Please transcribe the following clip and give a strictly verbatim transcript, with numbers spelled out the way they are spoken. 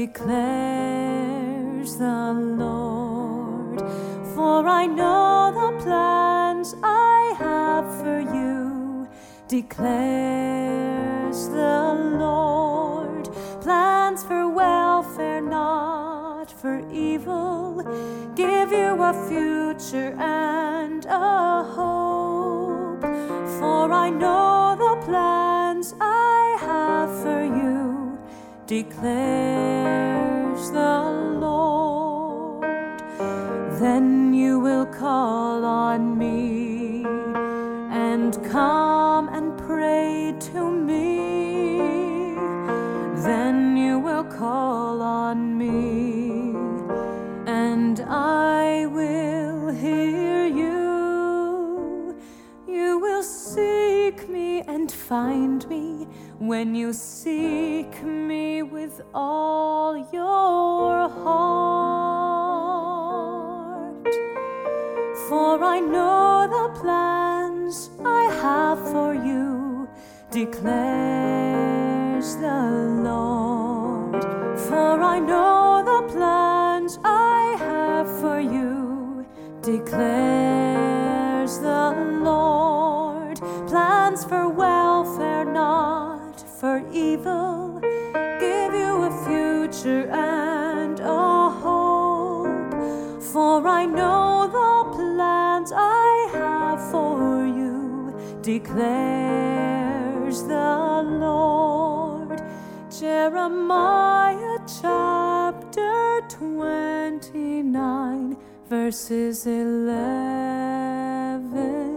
declares the Lord. For I know the plans I have for you, declares the Lord. Plans for welfare, not for evil, give you a future and a hope. For I know the plans I have for you, declares the Lord. Then you will call on me and come and pray to me. Then you will call on me and I will hear you. You will seek me and find me when you seek me with all your heart. For I know the plans I have for you, declares the Lord. For I know the plans I have for you, declares the Lord. Plans for welfare, not for evil, give you a future and a hope. For I know the plans I have for you, declares the Lord. Jeremiah chapter twenty-nine, verses eleven.